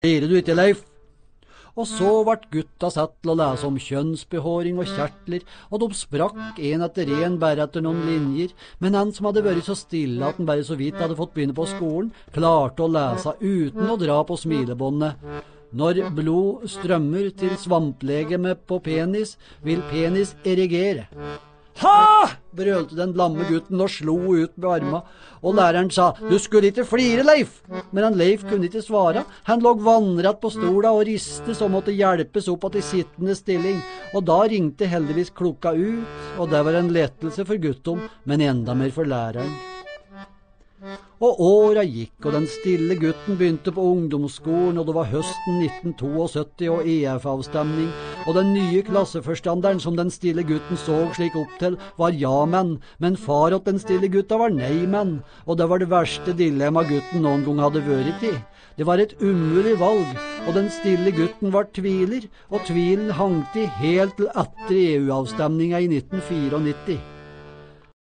Flirer du ikke, Leif? Og så vart gutta satt til å lese om kjønnsbehåring og kjertler, og de sprakk en etter en bare etter noen linjer, men han som hadde vært så stille at han bare så vidt hadde fått begynne på skolen, klarte å lese uten å dra på smilebåndet. Når blod strømmer til svamplegemet på penis, vil penis erigere. Ha! Brølte den lamme gutten og slo ut med arma, og læreren sa, du skulle ikke flire, Leif. Men han Leif kunne ikke svare. Han lå vannrett på stola og ristes og måtte hjelpes opp til sittende stilling, og da ringte heldigvis klokka ut, og det var en lettelse for guttom, men enda mer for læreren. Og åra gikk, og den stille gutten begynte på ungdomsskolen, og det var høsten 1972 og EF-avstemning, og den nye klasseforstanderen som den stille gutten så slik opp til, var ja-menn, men far åt den stille gutta var nei-menn, og det var det verste dilemma gutten noen gang hadde vært i. Det var et umulig valg, og den stille gutten var tviler, og tvilen hangte helt til etter EU-avstemninga i 1994.